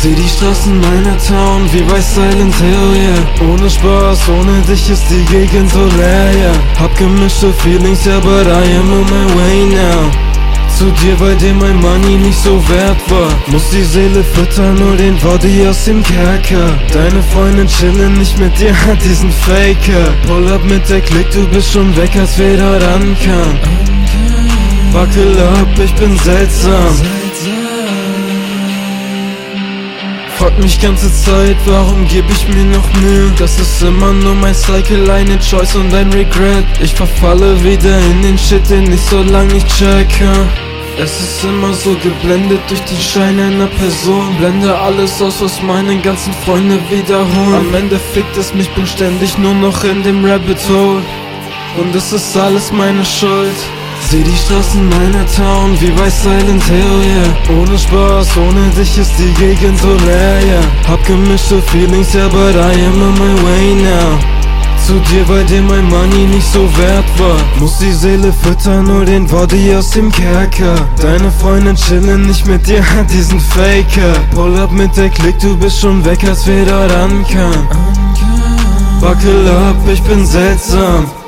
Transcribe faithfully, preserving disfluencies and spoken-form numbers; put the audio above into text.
Seh die Straßen meiner Town wie bei Silent Hill, yeah. Ohne Spaß, ohne dich ist die Gegend so leer, yeah. Hab gemischte Feelings, ja, but I am on my way now. Zu dir, weil dir mein Money nicht so wert war. Muss die Seele füttern, nur den Body aus dem Kerker. Deine Freundin chillen nicht mit dir, hat diesen Faker. Pull up mit der Klick, du bist schon weg, als wir dort ankamen. Buckle up, ich bin seltsam. Frag mich ganze Zeit, warum geb ich mir noch Mühe? Das ist immer nur mein Cycle, eine Choice und ein Regret. Ich verfalle wieder in den Shit, den ich so lang nicht checke. Es ist immer so geblendet durch den Schein einer Person. Blende alles aus, was meine ganzen Freunde wiederholen. Am Ende fickt es mich, bin ständig nur noch in dem Rabbit Hole. Und es ist alles meine Schuld. Seh die Straßen meiner Town wie bei Silent Hill, yeah. Ohne Spaß, ohne dich ist die Gegend so leer, yeah. Hab gemischte Feelings, ja, but I am on my way now. Zu dir, weil dir mein Money nicht so wert war. Muss die Seele füttern, nur den Body aus dem Kerker. Deine Freundin chillen nicht mit dir, hat diesen Faker. Pull up mit der Klick, du bist schon weg, als wir dort ankamen. Buckle up, ich bin seltsam.